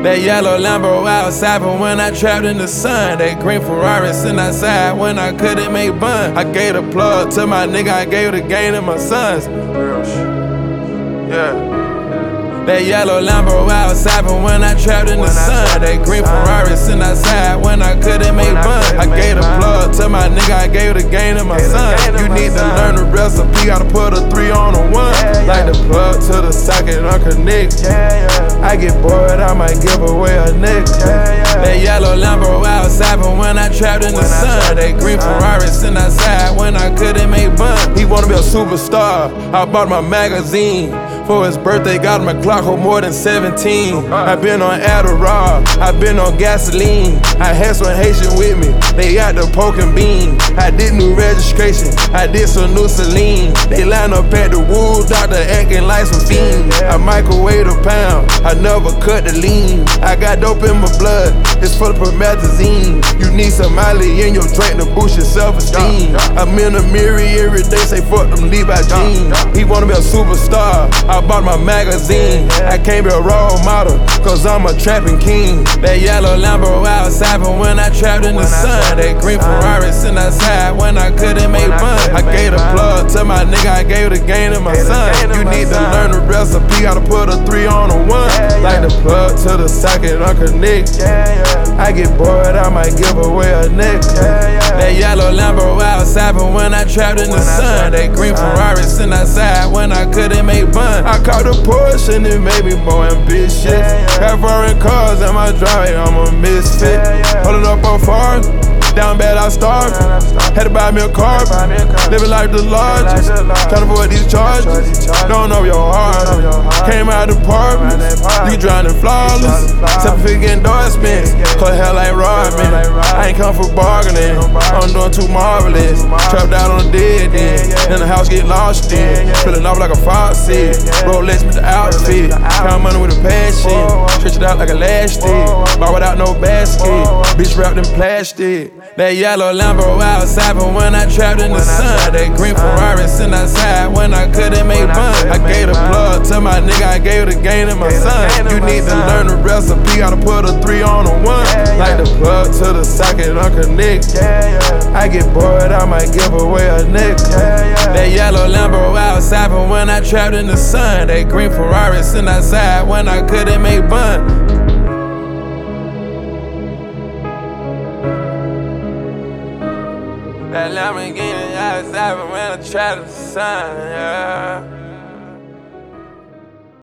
That yellow Lambo outside, but when I trapped in the sun. That green Ferrari sitting outside when I couldn't make bun. I gave the plug to my nigga, I gave the game to my sons. Yeah. That yellow Lambo outside, but when I trapped in the sun. That green Ferrari sitting outside when I couldn't make bun. I gave the plug to my nigga, I gave the game to my son. You need to learn the recipe, gotta put a 3 on a 1. Like the plug to the socket, unconnect. I get bored, I might give away a nigga. That yellow Lambo outside, but when I trapped in the sun. That green Ferrari sitting outside when I couldn't make bun. He wanna be a superstar, I bought my magazine. For his birthday, got him a clock hold more than 17. I been on Adderall, I been on gasoline. I had some Haitian with me, they got the poke and bean. I did new registration, I did some new Celine. They line up at the Woo Doctor acting like some fiend. I microwave a pound, I never cut the lean. I got dope in my blood, it's full of promethazine. You need some Molly in your drink to boost your self-esteem. I'm in the mirror every day, say fuck them Levi jeans. He wanna be a superstar, I bought my magazine. I can't be a role model, cause I'm a trapping king. That yellow Lambo outside, but when I trapped in the sun. That green Ferrari sitting outside when I couldn't make bun. I gave the plug to my nigga, I gave the game to my son. You need to learn the recipe, gotta put a 3 on a 1. Like the plug to the socket, unconnect. I get bored, I might give away a nigga. That yellow Lambo outside, but when I trapped in the sun. That green Ferrari sitting outside when I couldn't make bun. I caught a Porsche and it made me more ambitious. Got foreign cars in my driveway, I'm a misfit. Holding up on farm, down bad I starved. Had to buy me a car, living like the largest. Trying to avoid these charges, don't know your heart. Came out of the apartment, you drowning flawless. 7-figure endorsements, cut hair like Rodman. I ain't come for bargaining, I'm doing too marvelous. Trapped out on the dead end, then the house get lost in. Filling off like a faucet, Rolex with the outfit. Count money with a passion, stretch it out like elastic. Bar without no basket, bitch wrapped in plastic. That yellow Lambo outside, but when I trapped in the sun. That green Ferrari sitting outside when I couldn't make bun. I gave the plug to my nigga, I gave the game to my son. You need to learn the recipe, gotta put a 3 on a 1. Like the plug to the socket, unconnect. I get bored, I might give away a nigga. That yellow Lambo outside, but when I trapped in the sun. That green Ferrari sitting outside when I couldn't make bun. That Lamborghini outside, but when I trapped in the sun, yeah.